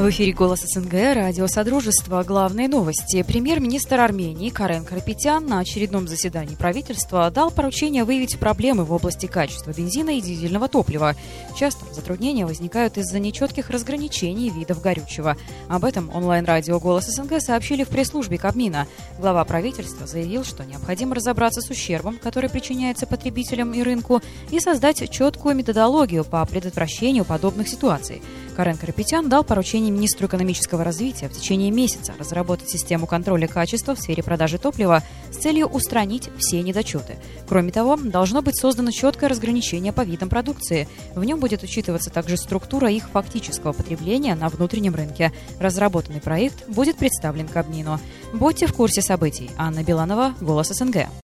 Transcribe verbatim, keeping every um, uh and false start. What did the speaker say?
В эфире «Голос СНГ», радио «Содружество». Главные новости. Премьер-министр Армении Карен Карапетян на очередном заседании правительства дал поручение выявить проблемы в области качества бензина и дизельного топлива. Часто затруднения возникают из-за нечетких разграничений видов горючего. Об этом онлайн-радио «Голос СНГ» сообщили в пресс-службе Кабмина. Глава правительства заявил, что необходимо разобраться с ущербом, который причиняется потребителям и рынку, и создать четкую методологию по предотвращению подобных ситуаций. Карен Карапетян дал поручение министру экономического развития в течение месяца разработать систему контроля качества в сфере продажи топлива с целью устранить все недочеты. Кроме того, должно быть создано четкое разграничение по видам продукции. В нем будет учитываться также структура их фактического потребления на внутреннем рынке. Разработанный проект будет представлен Кабмину. Будьте в курсе событий. Анна Беланова, «Голос СНГ».